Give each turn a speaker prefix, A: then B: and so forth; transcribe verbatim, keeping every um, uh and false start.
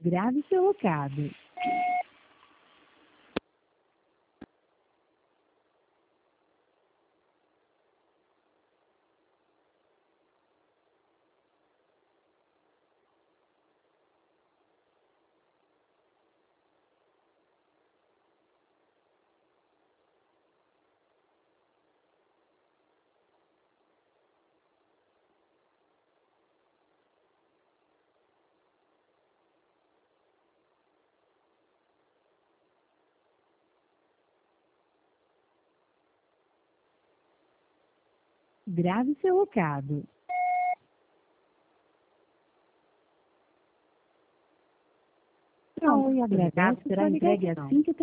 A: Grave seu recado. Grave seu recado. Pronto,
B: Oi,
A: seu recado
B: agradece
A: será
B: sua
A: entregue
B: ligação.
A: assim que